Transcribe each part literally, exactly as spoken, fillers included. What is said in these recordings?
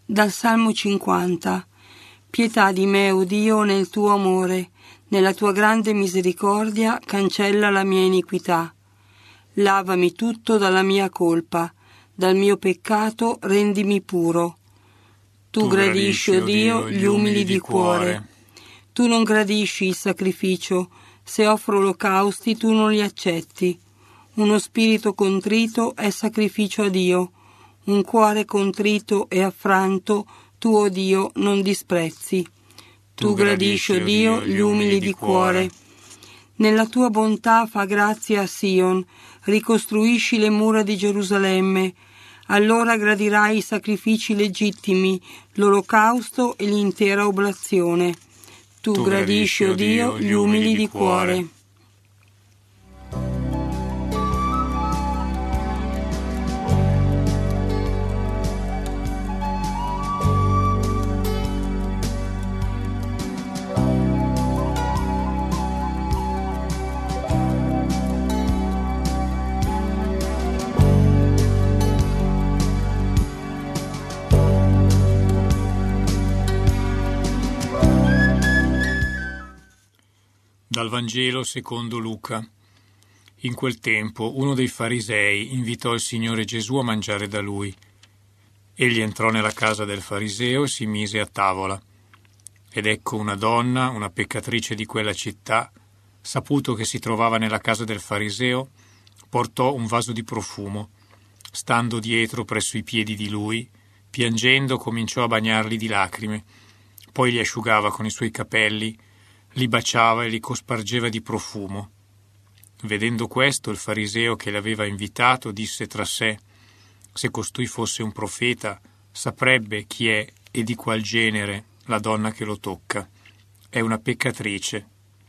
Dal Salmo cinquanta. Pietà di me, o Dio, nel tuo amore, nella tua grande misericordia cancella la mia iniquità. Lavami tutto dalla mia colpa, dal mio peccato rendimi puro. Tu, tu gradisci, o Dio, gli umili di cuore. Tu non gradisci il sacrificio, se offro olocausti tu non li accetti. Uno spirito contrito è sacrificio a Dio, un cuore contrito e affranto tu, o Dio, non disprezzi. Tu, tu gradisci, o Dio, gli umili di cuore. Nella tua bontà fa grazia a Sion, ricostruisci le mura di Gerusalemme. Allora gradirai i sacrifici legittimi, l'olocausto e l'intera oblazione. Tu, tu gradisci, o Dio, gli umili di cuore. Dal Vangelo secondo Luca. In quel tempo uno dei farisei invitò il Signore Gesù a mangiare da lui. Egli entrò nella casa del fariseo e si mise a tavola. Ed ecco una donna, una peccatrice di quella città, saputo che si trovava nella casa del fariseo, portò un vaso di profumo. Stando dietro presso i piedi di lui, piangendo cominciò a bagnarli di lacrime. Poi li asciugava con i suoi capelli, li baciava e li cospargeva di profumo. Vedendo questo, il fariseo che l'aveva invitato disse tra sé: se costui fosse un profeta, saprebbe chi è e di qual genere la donna che lo tocca. È una peccatrice.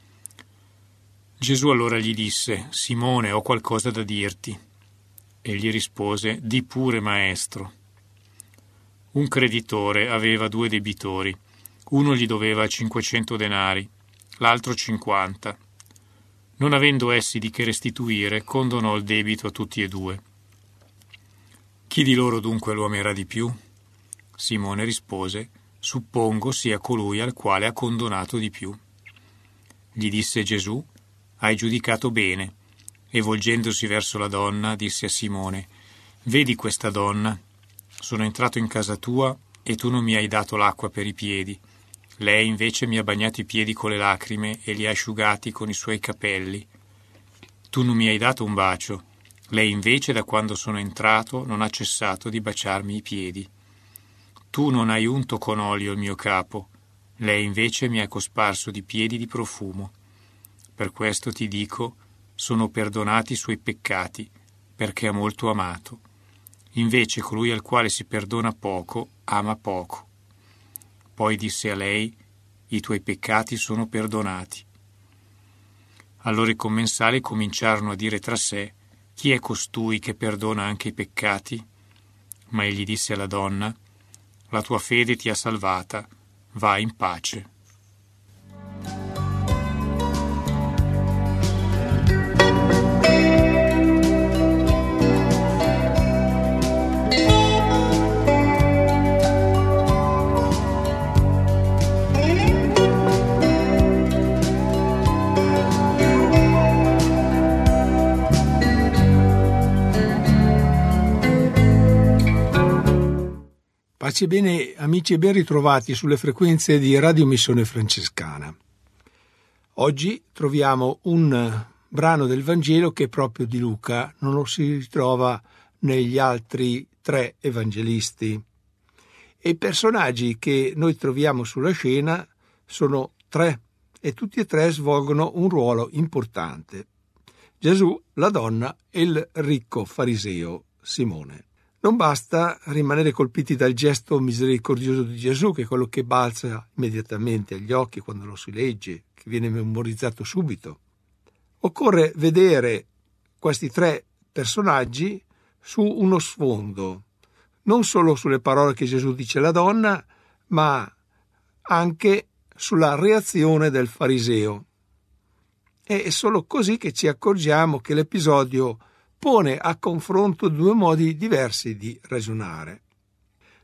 Gesù allora gli disse: Simone, ho qualcosa da dirti. Egli rispose: di pure, maestro. Un creditore aveva due debitori. Uno gli doveva cinquecento denari, l'altro cinquanta. Non avendo essi di che restituire, condonò il debito a tutti e due. Chi di loro dunque lo amerà di più? Simone rispose: suppongo sia colui al quale ha condonato di più. Gli disse Gesù: hai giudicato bene. E volgendosi verso la donna, disse a Simone: vedi questa donna? Sono entrato in casa tua e tu non mi hai dato l'acqua per i piedi. Lei invece mi ha bagnato i piedi con le lacrime e li ha asciugati con i suoi capelli. Tu non mi hai dato un bacio. Lei invece, da quando sono entrato, non ha cessato di baciarmi i piedi. Tu non hai unto con olio il mio capo. Lei invece mi ha cosparso di piedi di profumo. Per questo ti dico, sono perdonati i suoi peccati, perché ha molto amato. Invece colui al quale si perdona poco, ama poco. Poi disse a lei: i tuoi peccati sono perdonati. Allora i commensali cominciarono a dire tra sé: chi è costui che perdona anche i peccati? Ma egli disse alla donna: la tua fede ti ha salvata, va in pace. Pace bene, amici, e ben ritrovati sulle frequenze di Radio Missione Francescana. Oggi troviamo un brano del Vangelo che è proprio di Luca, non lo si ritrova negli altri tre evangelisti. E i personaggi che noi troviamo sulla scena sono tre, e tutti e tre svolgono un ruolo importante: Gesù, la donna e il ricco fariseo Simone. Non basta rimanere colpiti dal gesto misericordioso di Gesù, che è quello che balza immediatamente agli occhi quando lo si legge, che viene memorizzato subito. Occorre vedere questi tre personaggi su uno sfondo, non solo sulle parole che Gesù dice alla donna, ma anche sulla reazione del fariseo. È solo così che ci accorgiamo che l'episodio pone a confronto due modi diversi di ragionare.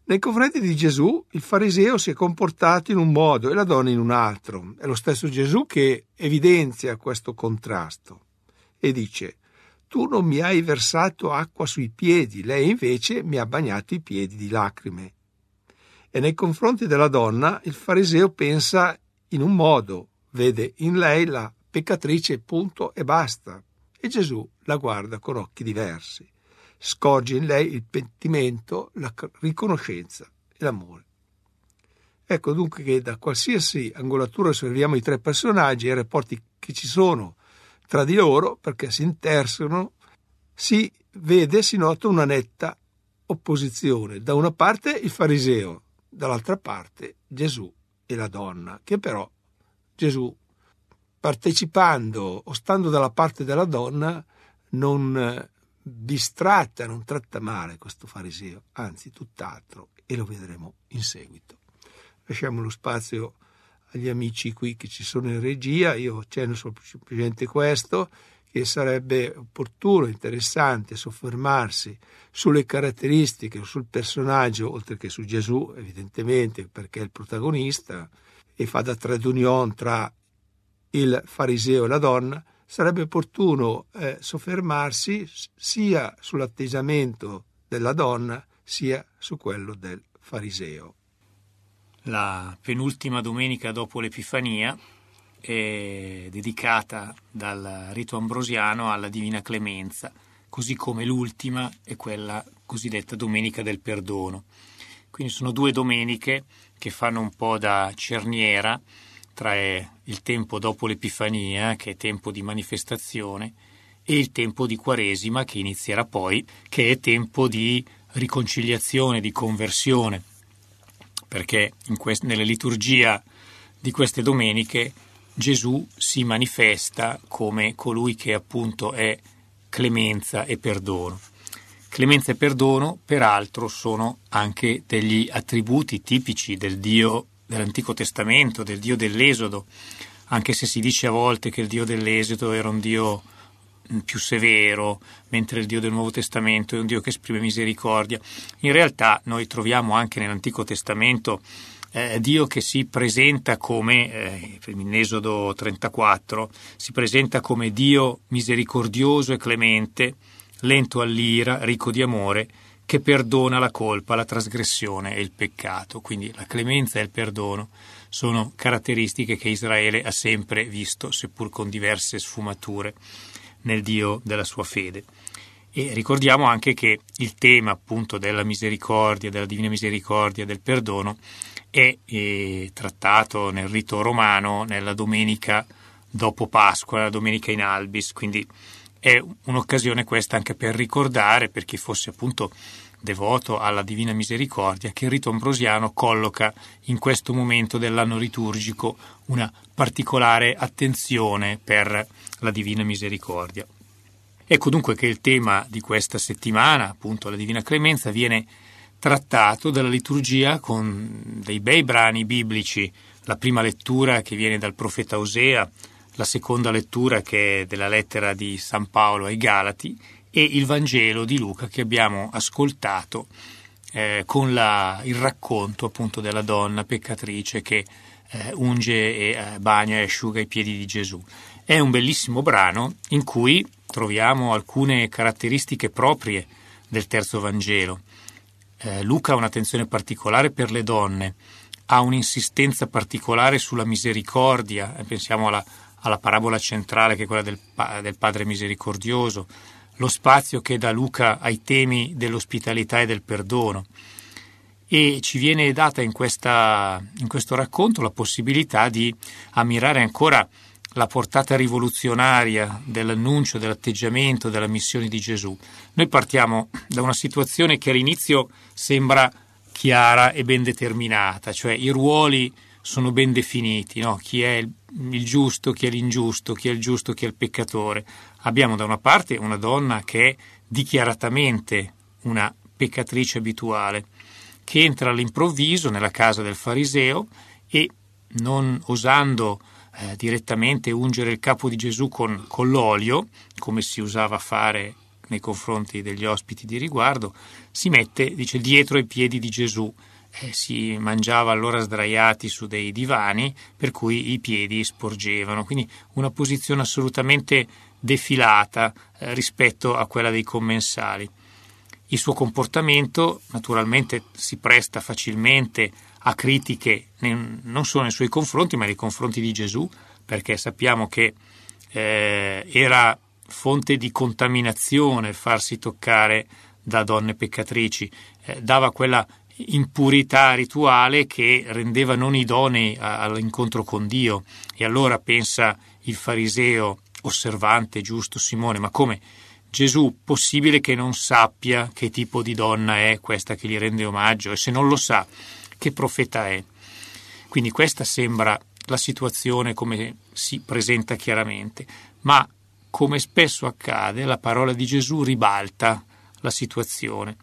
Nei confronti di Gesù, il fariseo si è comportato in un modo e la donna in un altro. È lo stesso Gesù che evidenzia questo contrasto e dice: tu non mi hai versato acqua sui piedi, lei invece mi ha bagnato i piedi di lacrime. E nei confronti della donna, il fariseo pensa in un modo, vede in lei la peccatrice, punto e basta. E Gesù la guarda con occhi diversi. Scorge in lei il pentimento, la riconoscenza e l'amore. Ecco dunque che da qualsiasi angolatura osserviamo i tre personaggi e i rapporti che ci sono tra di loro, perché si intersecano, si vede, si nota una netta opposizione. Da una parte il fariseo, dall'altra parte Gesù e la donna, che però Gesù, partecipando o stando dalla parte della donna, non distratta, non tratta male questo fariseo, anzi tutt'altro, e lo vedremo in seguito. Lasciamo lo spazio agli amici qui che ci sono in regia. Io accenno semplicemente questo, che sarebbe opportuno, interessante soffermarsi sulle caratteristiche, sul personaggio, oltre che su Gesù, evidentemente, perché è il protagonista e fa da trade union tra il fariseo e la donna. Sarebbe opportuno eh, soffermarsi sia sull'atteggiamento della donna sia su quello del fariseo. La penultima domenica dopo l'Epifania è dedicata dal rito ambrosiano alla Divina Clemenza, così come l'ultima è quella cosiddetta Domenica del Perdono. Quindi sono due domeniche che fanno un po' da cerniera tra il tempo dopo l'Epifania, che è tempo di manifestazione, e il tempo di Quaresima, che inizierà poi, che è tempo di riconciliazione, di conversione, perché in quest- nella liturgia di queste domeniche Gesù si manifesta come colui che appunto è clemenza e perdono. Clemenza e perdono, peraltro, sono anche degli attributi tipici del Dio dell'Antico Testamento, del Dio dell'Esodo, anche se si dice a volte che il Dio dell'Esodo era un Dio più severo, mentre il Dio del Nuovo Testamento è un Dio che esprime misericordia. In realtà noi troviamo anche nell'Antico Testamento eh, Dio che si presenta come, eh, in Esodo trentaquattro, si presenta come Dio misericordioso e clemente, lento all'ira, ricco di amore, che perdona la colpa, la trasgressione e il peccato. Quindi la clemenza e il perdono sono caratteristiche che Israele ha sempre visto, seppur con diverse sfumature, nel Dio della sua fede. E ricordiamo anche che il tema appunto della misericordia, della divina misericordia, del perdono è, è trattato nel rito romano nella domenica dopo Pasqua, la domenica in albis, quindi è un'occasione questa anche per ricordare, per chi fosse appunto devoto alla Divina Misericordia, che il rito ambrosiano colloca in questo momento dell'anno liturgico una particolare attenzione per la Divina Misericordia. Ecco dunque che il tema di questa settimana, appunto la Divina Clemenza, viene trattato dalla liturgia con dei bei brani biblici, la prima lettura che viene dal profeta Osea, la seconda lettura che è della lettera di San Paolo ai Galati e il Vangelo di Luca che abbiamo ascoltato eh, con la, il racconto appunto della donna peccatrice che eh, unge e eh, bagna e asciuga i piedi di Gesù. È un bellissimo brano in cui troviamo alcune caratteristiche proprie del terzo Vangelo. Eh, Luca ha un'attenzione particolare per le donne, ha un'insistenza particolare sulla misericordia, eh, pensiamo alla alla parabola centrale che è quella del, del Padre misericordioso, lo spazio che dà Luca ai temi dell'ospitalità e del perdono. E ci viene data in, questa, in questo racconto la possibilità di ammirare ancora la portata rivoluzionaria dell'annuncio, dell'atteggiamento, della missione di Gesù. Noi partiamo da una situazione che all'inizio sembra chiara e ben determinata, cioè i ruoli sono ben definiti, no? Chi è il, il giusto, chi è l'ingiusto, chi è il giusto, chi è il peccatore. Abbiamo da una parte una donna che è dichiaratamente una peccatrice abituale, che entra all'improvviso nella casa del fariseo e, non osando eh, direttamente ungere il capo di Gesù con, con l'olio, come si usava fare nei confronti degli ospiti di riguardo, si mette, dice, dietro ai piedi di Gesù. Eh, si mangiava allora sdraiati su dei divani, per cui i piedi sporgevano, quindi una posizione assolutamente defilata eh, rispetto a quella dei commensali. Il suo comportamento naturalmente si presta facilmente a critiche non solo nei suoi confronti, ma nei confronti di Gesù, perché sappiamo che eh, era fonte di contaminazione farsi toccare da donne peccatrici, eh, dava quella impurità rituale che rendeva non idonei all'incontro con Dio. E allora pensa il fariseo osservante, giusto Simone, ma come Gesù, possibile che non sappia che tipo di donna è questa che gli rende omaggio? E se non lo sa, che profeta è? Quindi questa sembra la situazione come si presenta chiaramente, ma come spesso accade, la parola di Gesù ribalta la situazione.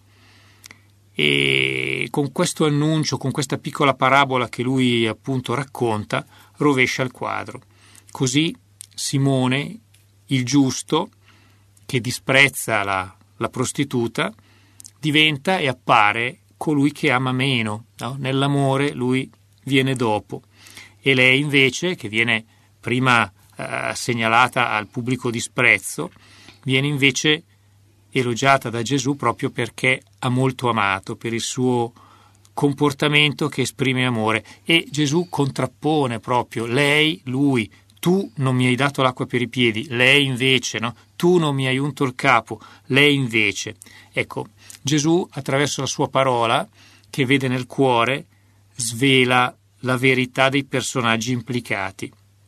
E con questo annuncio, con questa piccola parabola che lui appunto racconta, rovescia il quadro. Così Simone, il giusto, che disprezza la, la prostituta, diventa e appare colui che ama meno, no? Nell'amore lui viene dopo, e lei invece, che viene prima eh, segnalata al pubblico disprezzo, viene invece elogiata da Gesù proprio perché ha molto amato, per il suo comportamento che esprime amore. E Gesù contrappone proprio lei, lui. Tu non mi hai dato l'acqua per i piedi, lei invece, no? Tu non mi hai unto il capo, lei invece. Ecco, Gesù, attraverso la sua parola, che vede nel cuore, svela la verità dei personaggi implicati.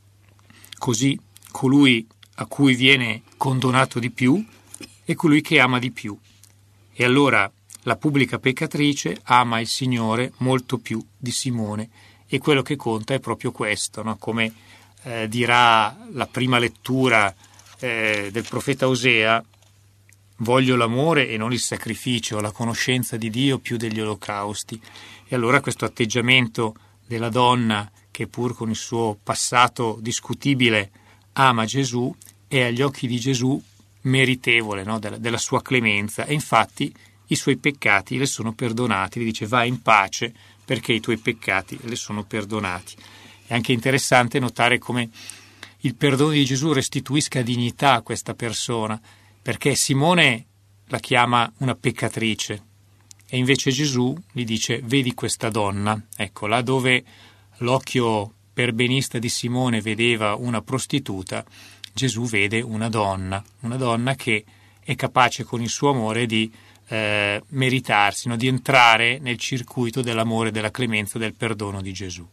Così colui a cui viene condonato di più è colui che ama di più. E allora la pubblica peccatrice ama il Signore molto più di Simone, e quello che conta è proprio questo, no? Come eh, dirà la prima lettura eh, del profeta Osea: voglio l'amore e non il sacrificio, la conoscenza di Dio più degli olocausti. E allora questo atteggiamento della donna, che pur con il suo passato discutibile ama Gesù, è agli occhi di Gesù meritevole, no? della, della sua clemenza, e infatti i suoi peccati le sono perdonati. Gli dice: vai in pace perché i tuoi peccati le sono perdonati. È anche interessante notare come il perdono di Gesù restituisca dignità a questa persona, perché Simone la chiama una peccatrice e invece Gesù gli dice: vedi questa donna. Ecco, là dove l'occhio perbenista di Simone vedeva una prostituta, Gesù vede una donna, una donna che è capace con il suo amore di eh, meritarsi, no? di entrare nel circuito dell'amore, della clemenza, del perdono di Gesù.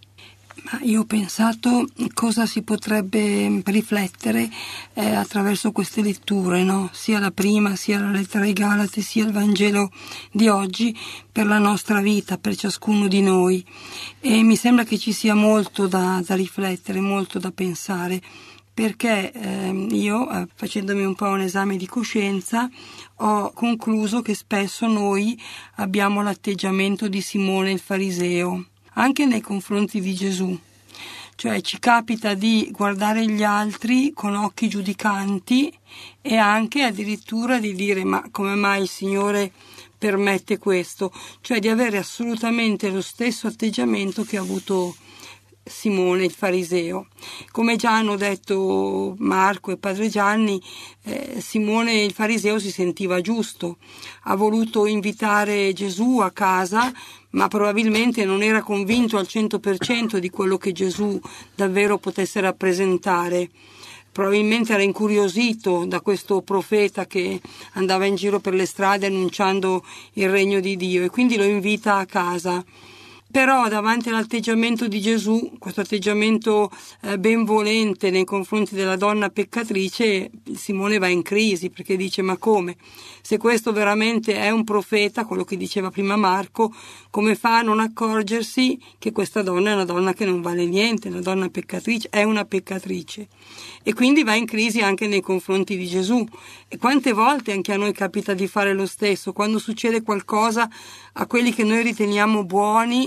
Ma io ho pensato cosa si potrebbe riflettere eh, attraverso queste letture, no? Sia la prima, sia la lettera ai Galati, sia il Vangelo di oggi, per la nostra vita, per ciascuno di noi. E mi sembra che ci sia molto da, da riflettere, molto da pensare, perché eh, io, eh, facendomi un po' un esame di coscienza, ho concluso che spesso noi abbiamo l'atteggiamento di Simone il fariseo, anche nei confronti di Gesù. Cioè ci capita di guardare gli altri con occhi giudicanti e anche addirittura di dire: ma come mai il Signore permette questo? Cioè di avere assolutamente lo stesso atteggiamento che ha avuto Simone il fariseo. Come già hanno detto Marco e Padre Gianni, eh, Simone il fariseo si sentiva giusto, ha voluto invitare Gesù a casa, ma probabilmente non era convinto al cento per cento di quello che Gesù davvero potesse rappresentare. Probabilmente era incuriosito da questo profeta che andava in giro per le strade annunciando il regno di Dio, e quindi lo invita a casa. Però davanti all'atteggiamento di Gesù, questo atteggiamento eh, benvolente nei confronti della donna peccatrice, Simone va in crisi, perché dice: ma come? Se questo veramente è un profeta, quello che diceva prima Marco, come fa a non accorgersi che questa donna è una donna che non vale niente, una donna peccatrice, è una peccatrice? E quindi va in crisi anche nei confronti di Gesù. E quante volte anche a noi capita di fare lo stesso, quando succede qualcosa a quelli che noi riteniamo buoni,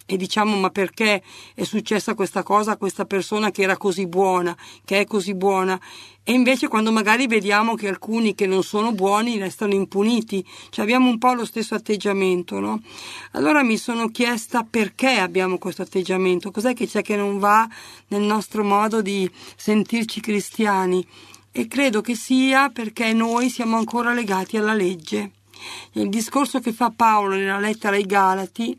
e diciamo ma perché è successa questa cosa a questa persona che era così buona, che è così buona, e invece quando magari vediamo che alcuni che non sono buoni restano impuniti, cioè abbiamo un po' lo stesso atteggiamento, no? Allora mi sono chiesta perché abbiamo questo atteggiamento, cos'è che c'è che non va nel nostro modo di sentirci cristiani, e credo che sia perché noi siamo ancora legati alla legge. Il discorso che fa Paolo nella lettera ai Galati: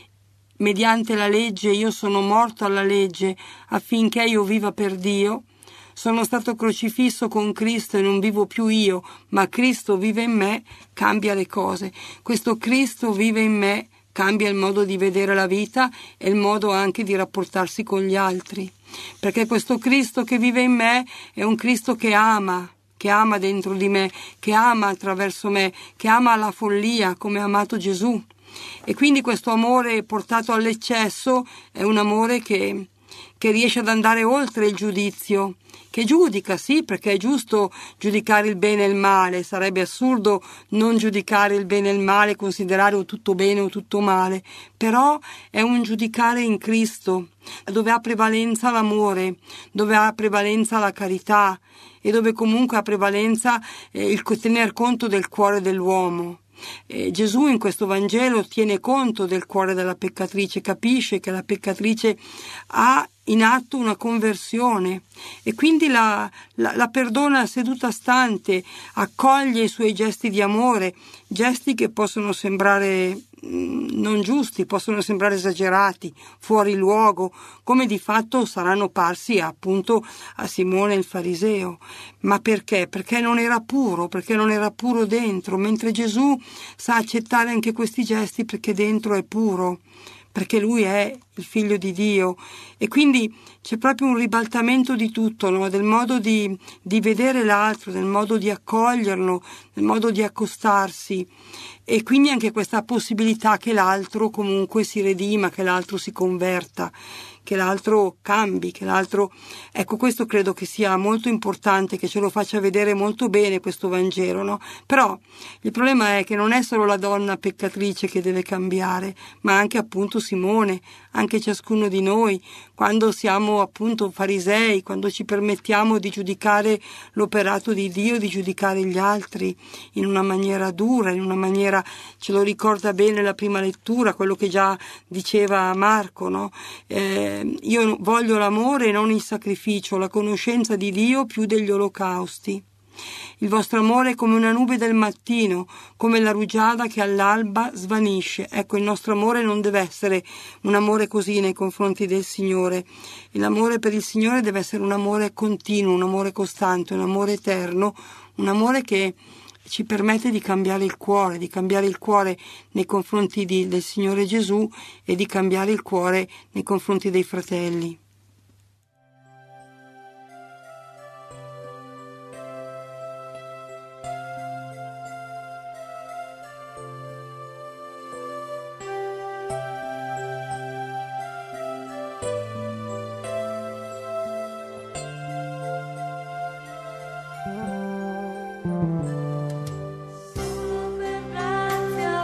mediante la legge io sono morto alla legge affinché io viva per Dio, sono stato crocifisso con Cristo e non vivo più io, ma Cristo vive in me, cambia le cose. Questo Cristo vive in me cambia il modo di vedere la vita e il modo anche di rapportarsi con gli altri, perché questo Cristo che vive in me è un Cristo che ama, che ama dentro di me, che ama attraverso me, che ama la follia come ha amato Gesù. E quindi questo amore portato all'eccesso è un amore che, che riesce ad andare oltre il giudizio, che giudica, sì, perché è giusto giudicare il bene e il male, sarebbe assurdo non giudicare il bene e il male, considerare o tutto bene o tutto male, però è un giudicare in Cristo, dove ha prevalenza l'amore, dove ha prevalenza la carità e dove comunque ha prevalenza eh, il tener conto del cuore dell'uomo. Eh, Gesù in questo Vangelo tiene conto del cuore della peccatrice, capisce che la peccatrice ha in atto una conversione e quindi la, la, la perdona seduta stante, accoglie i suoi gesti di amore, gesti che possono sembrare mh, non giusti, possono sembrare esagerati, fuori luogo, come di fatto saranno parsi appunto a Simone il fariseo. Ma perché? Perché non era puro, perché non era puro dentro, mentre Gesù sa accettare anche questi gesti perché dentro è puro, perché lui è il figlio di Dio, e quindi c'è proprio un ribaltamento di tutto, no? Del modo di, di vedere l'altro, del modo di accoglierlo, del modo di accostarsi, e quindi anche questa possibilità che l'altro comunque si redima, che l'altro si converta, che l'altro cambi, che l'altro... Ecco, questo credo che sia molto importante, che ce lo faccia vedere molto bene questo Vangelo, no? Però il problema è che non è solo la donna peccatrice che deve cambiare, ma anche appunto Simone, anche ciascuno di noi, quando siamo appunto farisei, quando ci permettiamo di giudicare l'operato di Dio, di giudicare gli altri in una maniera dura, in una maniera, ce lo ricorda bene la prima lettura, quello che già diceva Marco, no? Eh, io voglio l'amore e non il sacrificio, la conoscenza di Dio più degli olocausti. Il vostro amore è come una nube del mattino, come la rugiada che all'alba svanisce. Ecco, il nostro amore non deve essere un amore così nei confronti del Signore. L'amore per il Signore deve essere un amore continuo, un amore costante, un amore eterno, un amore che ci permette di cambiare il cuore, di cambiare il cuore nei confronti di, del Signore Gesù e di cambiare il cuore nei confronti dei fratelli.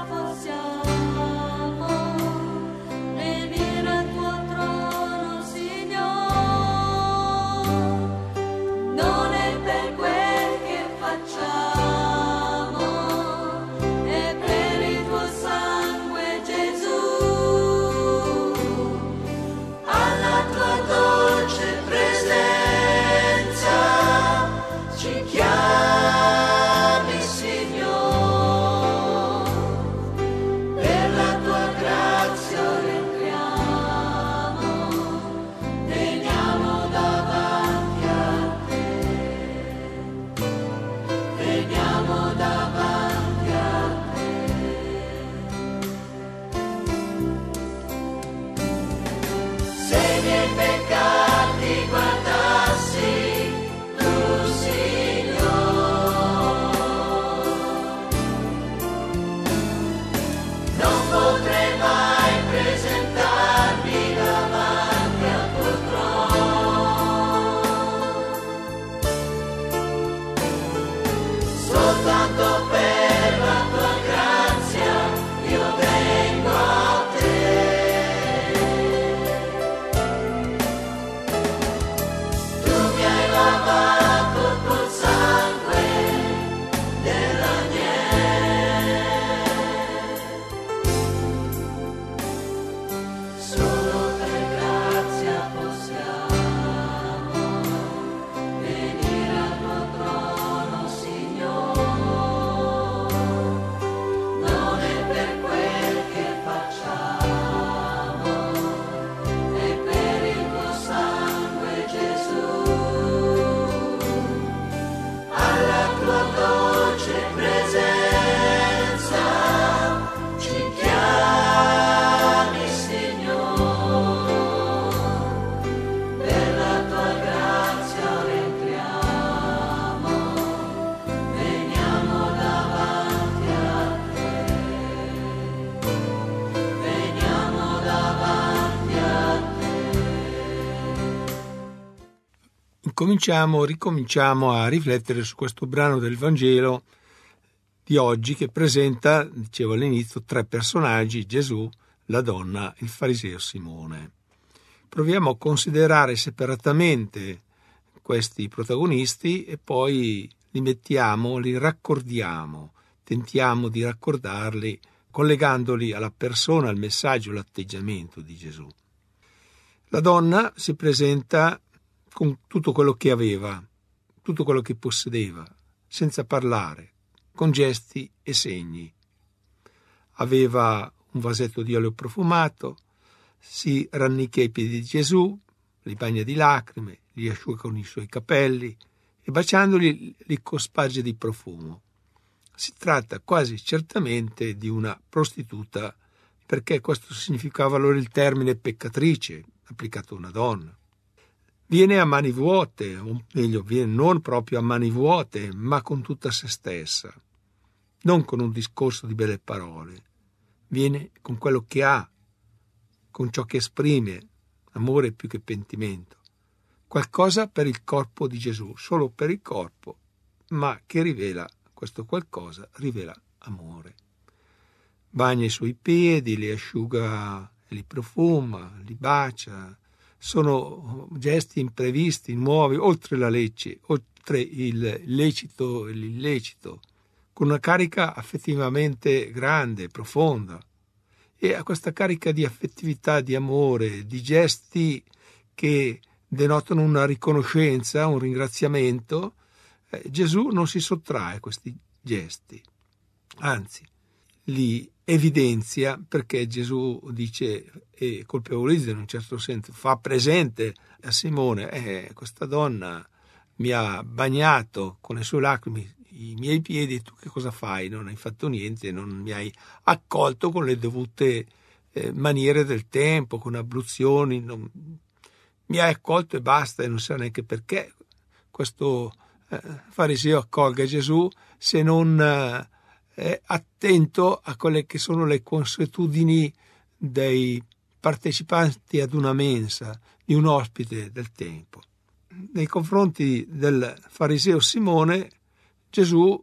Venire al tuo trono, sì. cominciamo, ricominciamo a riflettere su questo brano del Vangelo di oggi che presenta, dicevo all'inizio, tre personaggi: Gesù, la donna, il fariseo Simone. Proviamo a considerare separatamente questi protagonisti e poi li mettiamo, li raccordiamo, tentiamo di raccordarli collegandoli alla persona, al messaggio, all'atteggiamento di Gesù. La donna si presenta con tutto quello che aveva, tutto quello che possedeva, senza parlare, con gesti e segni. Aveva un vasetto di olio profumato, si rannicchia ai piedi di Gesù, li bagna di lacrime, li asciuga con i suoi capelli e baciandoli li cosparge di profumo. Si tratta quasi certamente di una prostituta, perché questo significava allora il termine peccatrice, applicato a una donna. Viene a mani vuote, o meglio, viene non proprio a mani vuote, ma con tutta se stessa, non con un discorso di belle parole. Viene con quello che ha, con ciò che esprime, amore più che pentimento. Qualcosa per il corpo di Gesù, solo per il corpo, ma che rivela, questo qualcosa rivela amore. Bagna i suoi piedi, li asciuga, li profuma, li bacia. Sono gesti imprevisti, nuovi, oltre la legge, oltre il lecito e l'illecito, con una carica affettivamente grande, profonda. E a questa carica di affettività, di amore, di gesti che denotano una riconoscenza, un ringraziamento, eh, Gesù non si sottrae a questi gesti, anzi li evidenzia, perché Gesù dice e colpevolizza in un certo senso, fa presente a Simone: eh, questa donna mi ha bagnato con le sue lacrime i miei piedi, tu che cosa fai? Non hai fatto niente, non mi hai accolto con le dovute eh, maniere del tempo, con abluzioni, non... mi hai accolto e basta, e non sa neanche perché questo eh, fariseo accolga Gesù se non eh, è attento a quelle che sono le consuetudini dei partecipanti ad una mensa, di un ospite del tempo. Nei confronti del fariseo Simone, Gesù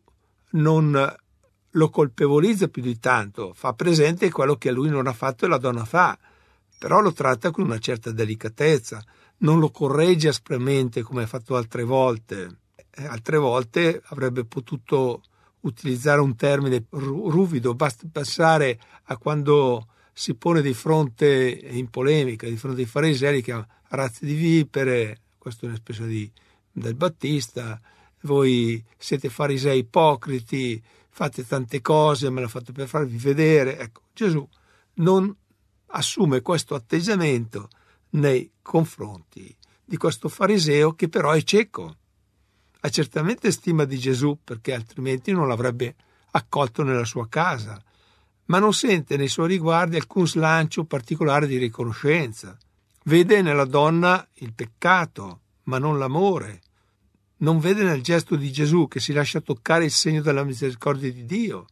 non lo colpevolizza più di tanto, fa presente quello che lui non ha fatto e la donna fa, però lo tratta con una certa delicatezza, non lo corregge aspramente come ha fatto altre volte. Altre volte avrebbe potuto utilizzare un termine ruvido, basta pensare a quando si pone di fronte, in polemica, di fronte ai farisei, che ha razze di vipere, questa è un'espressione di, del Battista, voi siete farisei ipocriti, fate tante cose, me l'ha fatto per farvi vedere. Ecco, Gesù non assume questo atteggiamento nei confronti di questo fariseo, che però è cieco. Ha certamente stima di Gesù, perché altrimenti non l'avrebbe accolto nella sua casa, ma non sente nei suoi riguardi alcun slancio particolare di riconoscenza. Vede nella donna il peccato, ma non l'amore. Non vede nel gesto di Gesù, che si lascia toccare, il segno della misericordia di Dio.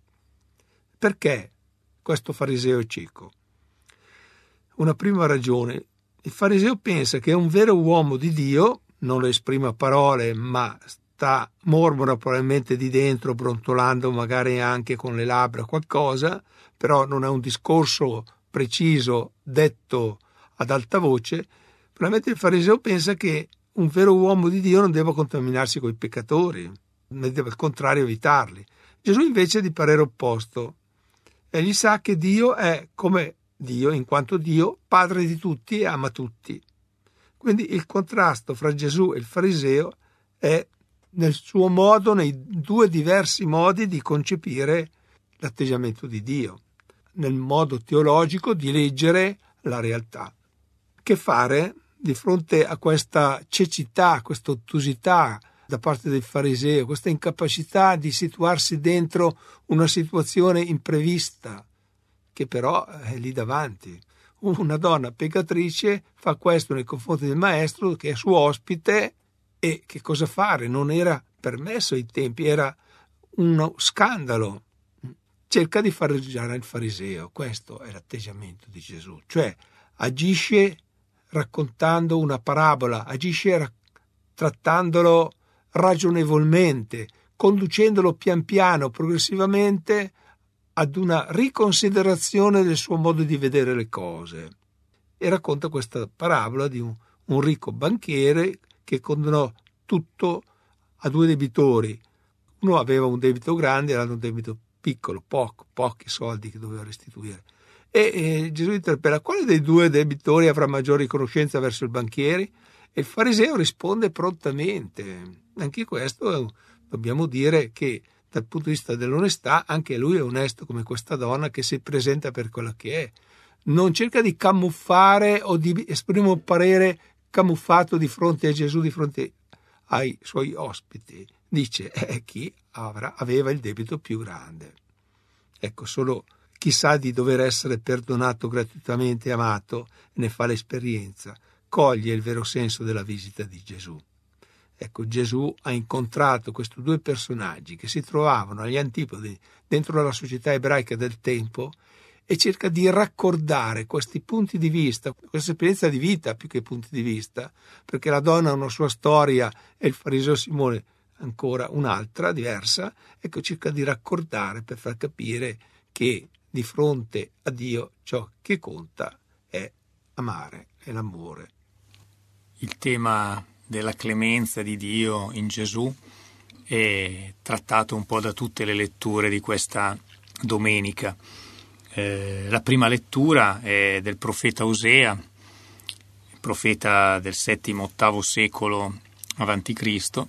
Perché questo fariseo è cieco? Una prima ragione: il fariseo pensa che un vero uomo di Dio, non lo esprime a parole, ma sta, mormora probabilmente di dentro, brontolando magari anche con le labbra qualcosa, però non è un discorso preciso detto ad alta voce. Probabilmente il fariseo pensa che un vero uomo di Dio non deve contaminarsi con i peccatori, ne deve al contrario evitarli. Gesù invece è di parere opposto. Egli sa che Dio è come Dio, in quanto Dio, padre di tutti e ama tutti. Quindi il contrasto fra Gesù e il fariseo è nel suo modo, nei due diversi modi di concepire l'atteggiamento di Dio, nel modo teologico di leggere la realtà. Che fare di fronte a questa cecità, questa ottusità da parte del fariseo, questa incapacità di situarsi dentro una situazione imprevista, che però è lì davanti? Una donna peccatrice fa questo nei confronti del maestro, che è suo ospite, e che cosa fare? Non era permesso ai tempi, era uno scandalo. Cerca di far girare il fariseo. Questo è l'atteggiamento di Gesù, cioè agisce raccontando una parabola, agisce trattandolo ragionevolmente, conducendolo pian piano, progressivamente, ad una riconsiderazione del suo modo di vedere le cose. E racconta questa parabola di un, un ricco banchiere che condonò tutto a due debitori. Uno aveva un debito grande e l'altro un debito piccolo, poco, pochi soldi che doveva restituire. E, e Gesù interpella: quale dei due debitori avrà maggior riconoscenza verso il banchiere? E il fariseo risponde prontamente. Anche questo dobbiamo dire che dal punto di vista dell'onestà anche lui è onesto come questa donna che si presenta per quella che è. Non cerca di camuffare o di esprimere un parere camuffato di fronte a Gesù, di fronte ai suoi ospiti. Dice eh, chi avrà, aveva il debito più grande. Ecco, solo chi sa di dover essere perdonato gratuitamente e amato ne fa l'esperienza, coglie il vero senso della visita di Gesù. Ecco, Gesù ha incontrato questi due personaggi che si trovavano agli antipodi dentro la società ebraica del tempo e cerca di raccordare questi punti di vista, questa esperienza di vita più che punti di vista, perché la donna ha una sua storia e il fariseo Simone ancora un'altra, diversa. Ecco, cerca di raccordare per far capire che di fronte a Dio ciò che conta è amare, è l'amore. Il tema della clemenza di Dio in Gesù è trattato un po' da tutte le letture di questa domenica. Eh, la prima lettura è del profeta Osea, profeta del settimo ottavo secolo avanti Cristo,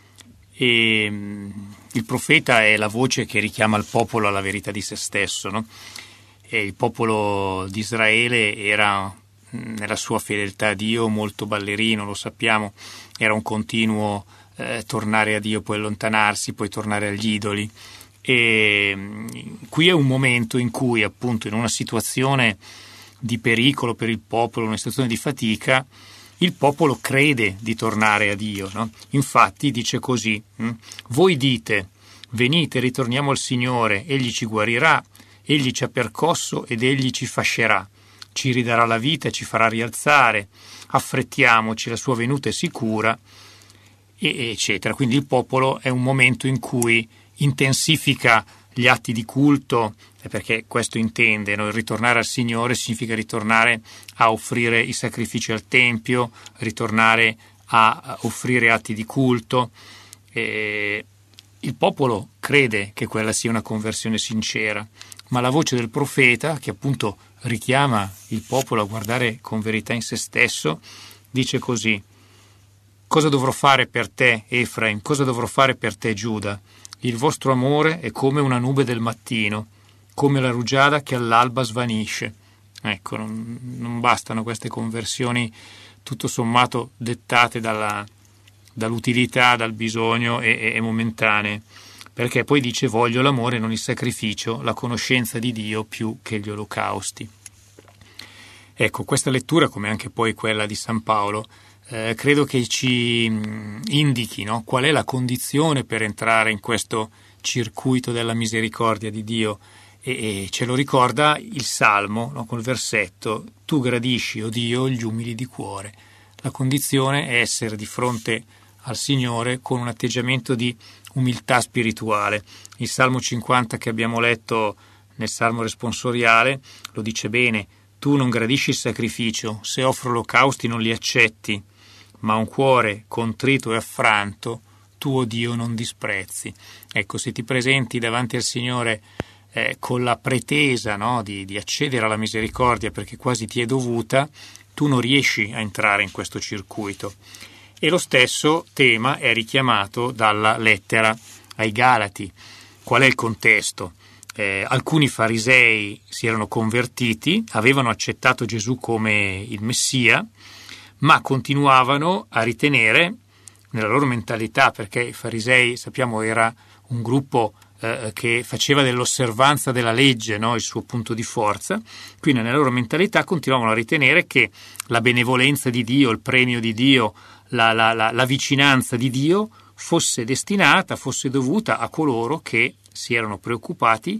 e mh, il profeta è la voce che richiama il popolo alla verità di se stesso, no? E il popolo di Israele era nella sua fedeltà a Dio molto ballerino, lo sappiamo, era un continuo eh, tornare a Dio, poi allontanarsi, poi tornare agli idoli. E mh, qui è un momento in cui, appunto, in una situazione di pericolo per il popolo, una situazione di fatica, il popolo crede di tornare a Dio, no? Infatti dice così: hm? voi dite, venite, ritorniamo al Signore, egli ci guarirà, egli ci ha percosso ed egli ci fascerà, ci ridarà la vita e ci farà rialzare, affrettiamoci, la sua venuta è sicura, e eccetera. Quindi il popolo è un momento in cui intensifica gli atti di culto, perché questo intende, no? Il ritornare al Signore significa ritornare a offrire i sacrifici al Tempio, ritornare a offrire atti di culto. E il popolo crede che quella sia una conversione sincera, ma la voce del profeta, che appunto richiama il popolo a guardare con verità in se stesso, dice così: cosa dovrò fare per te, Efraim? Cosa dovrò fare per te, Giuda? Il vostro amore è come una nube del mattino, come la rugiada che all'alba svanisce. Ecco, non, non bastano queste conversioni tutto sommato dettate dalla, dall'utilità, dal bisogno e, e momentanee, perché poi dice: voglio l'amore, non il sacrificio, la conoscenza di Dio più che gli olocausti. Ecco, questa lettura, come anche poi quella di San Paolo, eh, credo che ci indichi, no, qual è la condizione per entrare in questo circuito della misericordia di Dio, e, e ce lo ricorda il Salmo, no, col versetto: tu gradisci, o Dio, gli umili di cuore. La condizione è essere di fronte al Signore con un atteggiamento di umiltà spirituale. Il Salmo cinquanta che abbiamo letto nel Salmo responsoriale lo dice bene: tu non gradisci il sacrificio, se offro olocausti non li accetti, ma un cuore contrito e affranto tu, o Dio, non disprezzi. Ecco, se ti presenti davanti al Signore eh, con la pretesa, no, di, di accedere alla misericordia perché quasi ti è dovuta, tu non riesci a entrare in questo circuito. E lo stesso tema è richiamato dalla lettera ai Galati. Qual è il contesto? Eh, alcuni farisei si erano convertiti, avevano accettato Gesù come il Messia, ma continuavano a ritenere, nella loro mentalità, perché i farisei, sappiamo, era un gruppo eh, che faceva dell'osservanza della legge, no, il suo punto di forza, quindi nella loro mentalità continuavano a ritenere che la benevolenza di Dio, il premio di Dio, la, la, la, la vicinanza di Dio fosse destinata, fosse dovuta a coloro che si erano preoccupati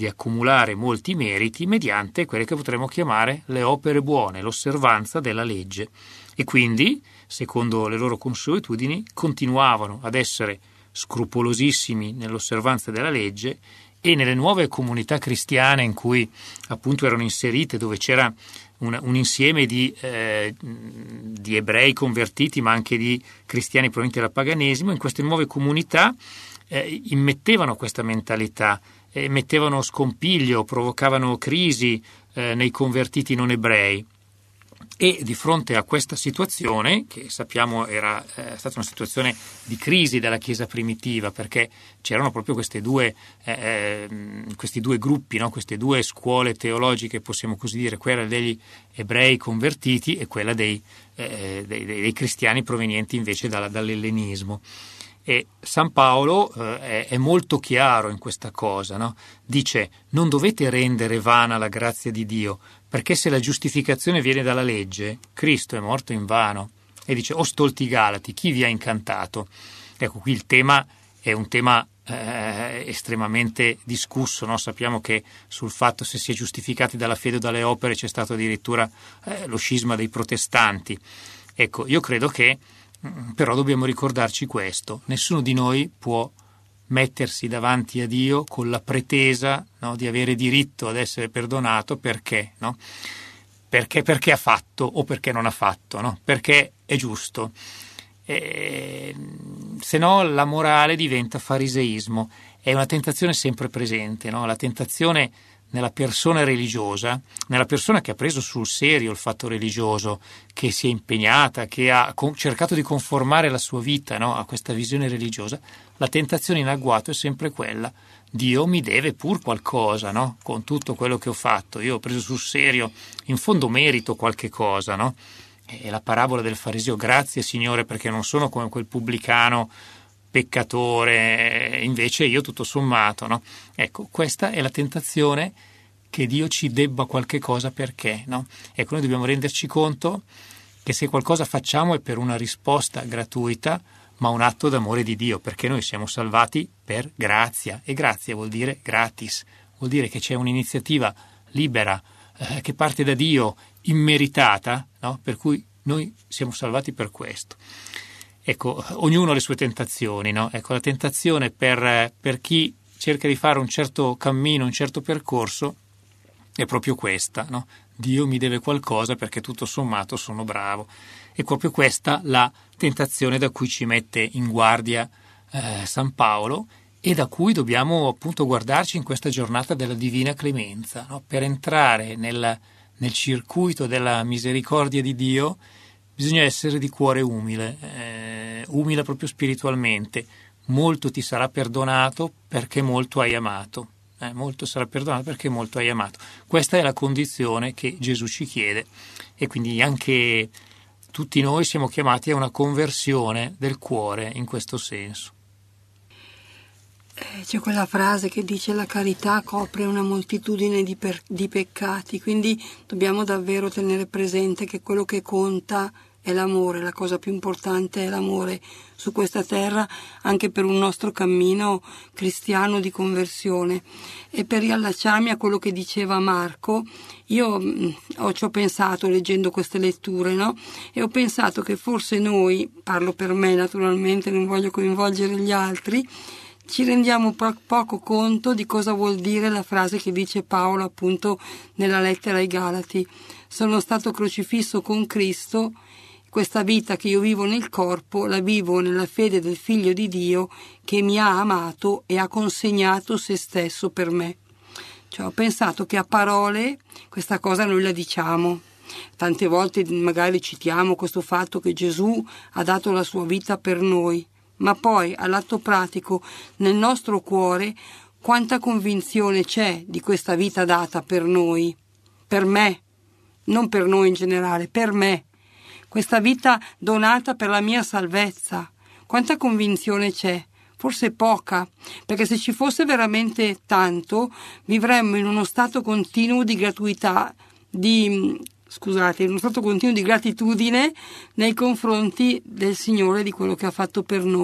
di accumulare molti meriti mediante quelle che potremmo chiamare le opere buone, l'osservanza della legge. E quindi, secondo le loro consuetudini, continuavano ad essere scrupolosissimi nell'osservanza della legge, e nelle nuove comunità cristiane in cui appunto erano inserite, dove c'era un, un insieme di, eh, di ebrei convertiti ma anche di cristiani provenienti dal paganesimo, in queste nuove comunità eh, immettevano questa mentalità, eh, mettevano scompiglio, provocavano crisi eh, nei convertiti non ebrei. E di fronte a questa situazione, che sappiamo era eh, stata una situazione di crisi della Chiesa primitiva, perché c'erano proprio queste due, eh, questi due gruppi, no? Queste due scuole teologiche, possiamo così dire, quella degli ebrei convertiti e quella dei, eh, dei, dei cristiani provenienti invece dalla, dall'ellenismo. E San Paolo eh, è, è molto chiaro in questa cosa, no? Dice: non dovete rendere vana la grazia di Dio, perché se la giustificazione viene dalla legge, Cristo è morto invano. E dice: o stolti Galati, chi vi ha incantato? Ecco, qui il tema è un tema eh, estremamente discusso, no? Sappiamo che sul fatto se si è giustificati dalla fede o dalle opere c'è stato addirittura eh, lo scisma dei protestanti. Ecco, io credo che però dobbiamo ricordarci questo: nessuno di noi può mettersi davanti a Dio con la pretesa, no, di avere diritto ad essere perdonato perché, no? Perché, perché ha fatto o perché non ha fatto, no? Perché è giusto. E, se no la morale diventa fariseismo. È una tentazione sempre presente, no? La tentazione nella persona religiosa, nella persona che ha preso sul serio il fatto religioso, che si è impegnata, che ha cercato di conformare la sua vita, no, a questa visione religiosa, la tentazione in agguato è sempre quella: Dio mi deve pur qualcosa, no? Con tutto quello che ho fatto, io ho preso sul serio, in fondo merito qualche cosa, no? E la parabola del fariseo: grazie Signore perché non sono come quel pubblicano peccatore, invece io tutto sommato, no? Ecco, questa è la tentazione, che Dio ci debba qualche cosa perché, no? Ecco, noi dobbiamo renderci conto che se qualcosa facciamo è per una risposta gratuita, ma un atto d'amore di Dio, perché noi siamo salvati per grazia, e grazia vuol dire gratis, vuol dire che c'è un'iniziativa libera eh, che parte da Dio, immeritata, no? Per cui noi siamo salvati per questo. Ecco, ognuno ha le sue tentazioni, no? Ecco, la tentazione per, per chi cerca di fare un certo cammino, un certo percorso, è proprio questa, no? Dio mi deve qualcosa perché tutto sommato sono bravo. È proprio questa la tentazione da cui ci mette in guardia eh, San Paolo, e da cui dobbiamo appunto guardarci in questa giornata della divina clemenza, no? Per entrare nel, nel circuito della misericordia di Dio bisogna essere di cuore umile, eh, umile proprio spiritualmente. Molto ti sarà perdonato perché molto hai amato. Eh, molto sarà perdonato perché molto hai amato. Questa è la condizione che Gesù ci chiede, e quindi anche tutti noi siamo chiamati a una conversione del cuore in questo senso. C'è quella frase che dice: la carità copre una moltitudine di, per, di peccati, quindi dobbiamo davvero tenere presente che quello che conta è l'amore, la cosa più importante è l'amore su questa terra, anche per un nostro cammino cristiano di conversione. E per riallacciarmi a quello che diceva Marco, io mh, ho, ci ho pensato leggendo queste letture, no? E ho pensato che forse noi, parlo per me naturalmente, non voglio coinvolgere gli altri, ci rendiamo po- poco conto di cosa vuol dire la frase che dice Paolo appunto nella lettera ai Galati: sono stato crocifisso con Cristo, questa vita che io vivo nel corpo la vivo nella fede del Figlio di Dio che mi ha amato e ha consegnato se stesso per me. Cioè, ho pensato che a parole questa cosa noi la diciamo, tante volte magari citiamo questo fatto che Gesù ha dato la sua vita per noi, ma poi all'atto pratico nel nostro cuore quanta convinzione c'è di questa vita data per noi, per me, non per noi in generale, per me, questa vita donata per la mia salvezza. Quanta convinzione c'è? Forse poca, perché se ci fosse veramente tanto vivremmo in uno stato continuo di gratuità, di scusate, in uno stato continuo di gratitudine nei confronti del Signore, di quello che ha fatto per noi.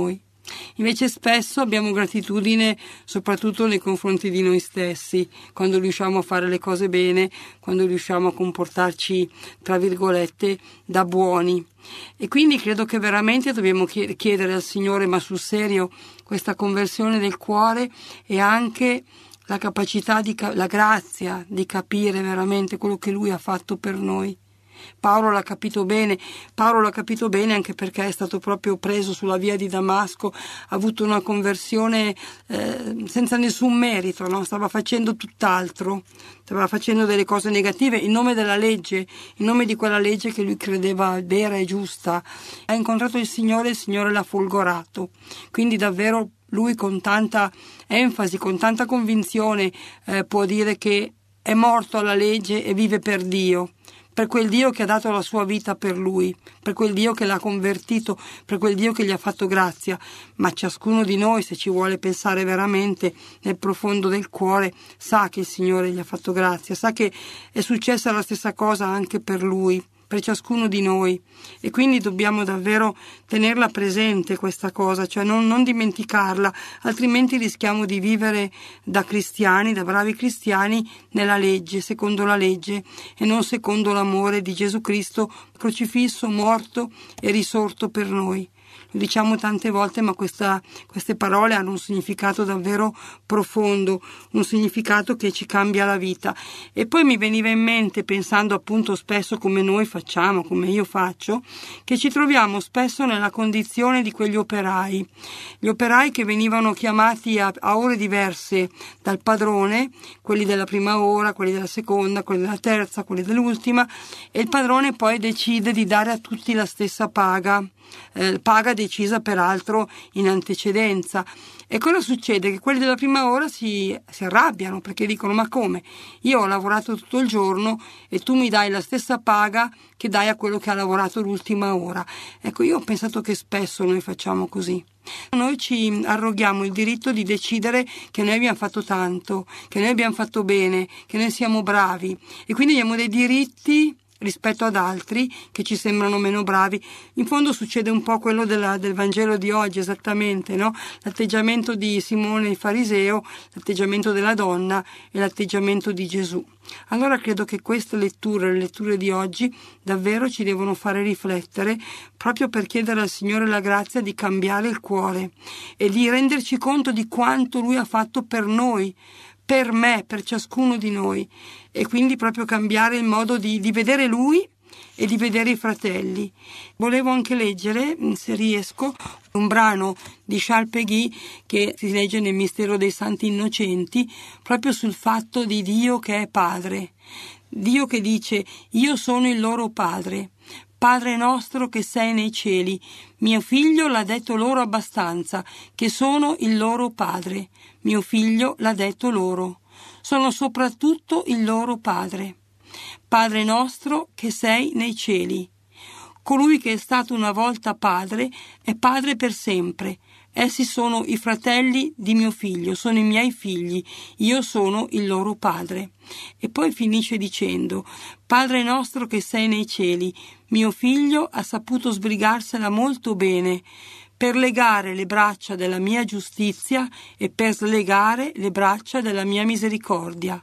Invece spesso abbiamo gratitudine soprattutto nei confronti di noi stessi, quando riusciamo a fare le cose bene, quando riusciamo a comportarci, tra virgolette, da buoni. E quindi credo che veramente dobbiamo chiedere al Signore, ma sul serio, questa conversione del cuore e anche la capacità, di la grazia di capire veramente quello che Lui ha fatto per noi. Paolo l'ha capito bene, Paolo l'ha capito bene anche perché è stato proprio preso sulla via di Damasco, ha avuto una conversione eh, senza nessun merito, no? Stava facendo tutt'altro, stava facendo delle cose negative in nome della legge, in nome di quella legge che lui credeva vera e giusta. Ha incontrato il Signore, il Signore l'ha folgorato, quindi davvero lui con tanta enfasi, con tanta convinzione eh, può dire che è morto alla legge e vive per Dio, per quel Dio che ha dato la sua vita per lui, per quel Dio che l'ha convertito, per quel Dio che gli ha fatto grazia. Ma ciascuno di noi, se ci vuole pensare veramente nel profondo del cuore, sa che il Signore gli ha fatto grazia, sa che è successa la stessa cosa anche per lui, per ciascuno di noi, e quindi dobbiamo davvero tenerla presente questa cosa, cioè non, non dimenticarla, altrimenti rischiamo di vivere da cristiani, da bravi cristiani, nella legge, secondo la legge e non secondo l'amore di Gesù Cristo crocifisso, morto e risorto per noi. Lo diciamo tante volte, ma questa, queste parole hanno un significato davvero profondo, un significato che ci cambia la vita. E poi mi veniva in mente, pensando appunto spesso come noi facciamo, come io faccio, che ci troviamo spesso nella condizione di quegli operai, gli operai che venivano chiamati a, a ore diverse dal padrone, quelli della prima ora, quelli della seconda, quelli della terza, quelli dell'ultima, e il padrone poi decide di dare a tutti la stessa paga. Eh, paga decisa peraltro in antecedenza. E cosa succede? Che quelli della prima ora si, si arrabbiano perché dicono: ma come? Io ho lavorato tutto il giorno e tu mi dai la stessa paga che dai a quello che ha lavorato l'ultima ora. Ecco, io ho pensato che spesso noi facciamo così. Noi ci arroghiamo il diritto di decidere che noi abbiamo fatto tanto, che noi abbiamo fatto bene, che noi siamo bravi, e quindi abbiamo dei diritti rispetto ad altri che ci sembrano meno bravi. In fondo succede un po' quello della, del Vangelo di oggi, esattamente, no? L'atteggiamento di Simone il fariseo, l'atteggiamento della donna e l'atteggiamento di Gesù. Allora credo che queste letture, le letture di oggi, davvero ci devono fare riflettere, proprio per chiedere al Signore la grazia di cambiare il cuore e di renderci conto di quanto Lui ha fatto per noi, per me, per ciascuno di noi, e quindi proprio cambiare il modo di, di vedere Lui e di vedere i fratelli. Volevo anche leggere, se riesco, un brano di Charles Péguy che si legge nel Mistero dei Santi Innocenti, proprio sul fatto di Dio che è Padre. Dio che dice: io sono il loro Padre. Padre nostro che sei nei cieli, mio figlio l'ha detto loro abbastanza, che sono il loro Padre. Mio figlio l'ha detto loro. Sono soprattutto il loro Padre. Padre nostro che sei nei cieli. Colui che è stato una volta Padre è Padre per sempre. Essi sono i fratelli di mio figlio, sono i miei figli, io sono il loro Padre. E poi finisce dicendo: Padre nostro che sei nei cieli, mio figlio ha saputo sbrigarsela molto bene per legare le braccia della mia giustizia e per slegare le braccia della mia misericordia.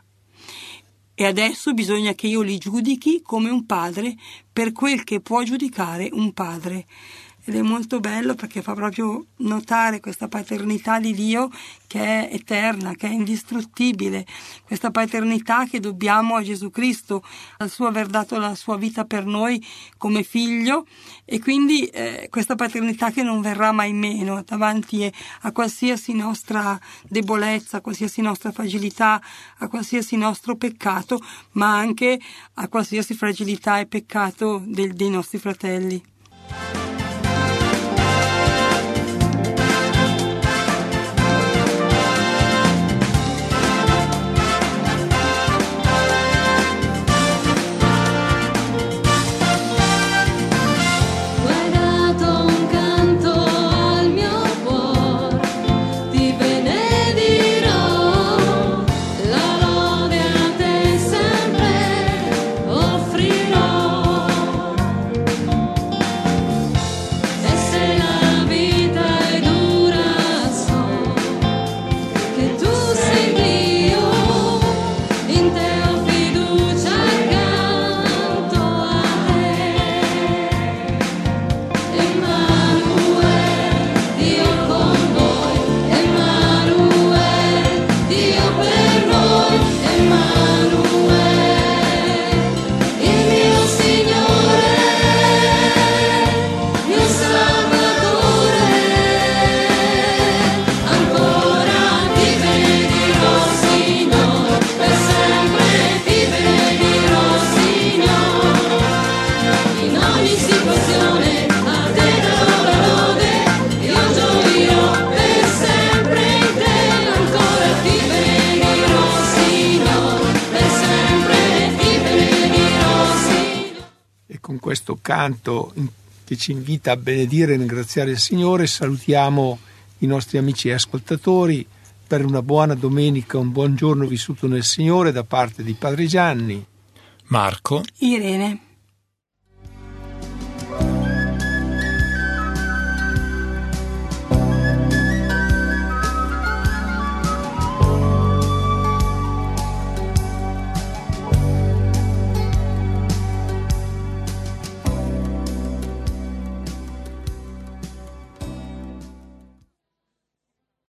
E adesso bisogna che io li giudichi come un padre, per quel che può giudicare un padre. Ed è molto bello perché fa proprio notare questa paternità di Dio che è eterna, che è indistruttibile, questa paternità che dobbiamo a Gesù Cristo, al suo aver dato la sua vita per noi come figlio, e quindi eh, questa paternità che non verrà mai meno davanti a qualsiasi nostra debolezza, a qualsiasi nostra fragilità, a qualsiasi nostro peccato, ma anche a qualsiasi fragilità e peccato del, dei nostri fratelli. Offrirò con questo canto che ci invita a benedire e ringraziare il Signore, salutiamo i nostri amici e ascoltatori per una buona domenica, un buon giorno vissuto nel Signore da parte di Padre Gianni, Marco, Irene.